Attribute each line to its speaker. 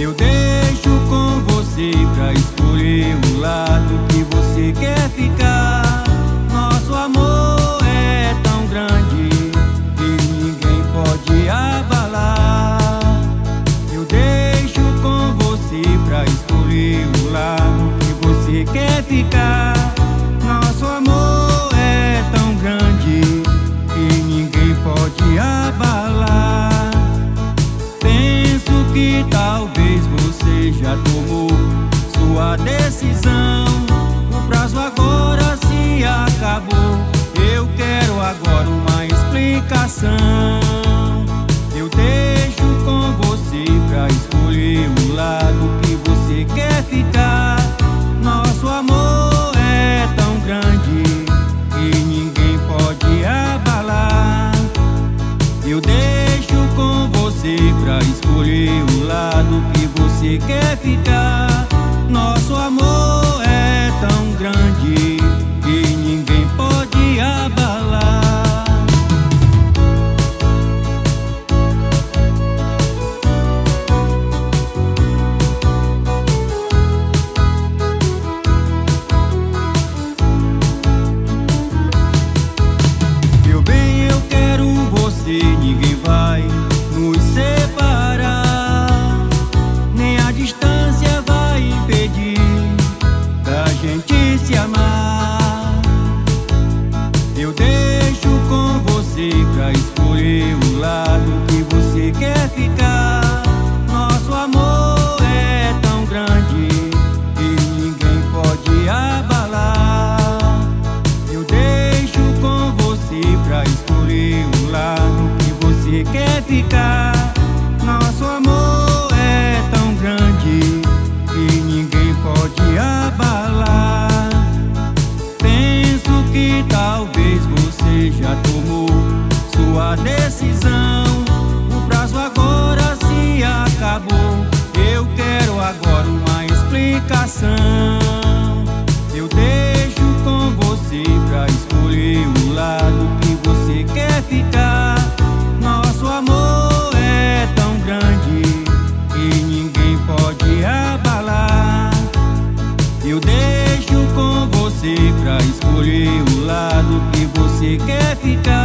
Speaker 1: Eu deixo com você pra escolher o lado que você quer ficar. Nosso amor é tão grande que ninguém pode abalar. Eu deixo com você pra escolher o lado que você quer ficar. Nosso amor é tão grande que ninguém pode abalar. Penso que talvez você já tomou sua decisão. O prazo agora se acabou. Eu quero agora uma explicação. Eu deixo com você pra escolher o lado que você quer ficar. Nosso amor é tão grande que ninguém pode abalar. Eu deixo com você pra escolher o lado que você quer ficar. Nosso amor é tão grande que ninguém pode abalar. Meu bem, eu quero você, ninguém vai nos separar. Nem a distância vai impedir da gente se amar. Eu deixo com você pra escolher o lado que você quer ficar. Nosso amor é tão grande que ninguém pode abalar. Eu deixo com você pra escolher o lado que você quer ficar. Nosso amor é tão grande que ninguém pode abalar. Penso que talvez você já tomou sua decisão. O prazo agora se acabou. Eu quero agora uma explicação. Eu deixo com você pra escolher o lado que você quer ficar. Nosso amor é tão grande que ninguém pode abalar. Eu deixo com você pra escolher o lado que você quer ficar.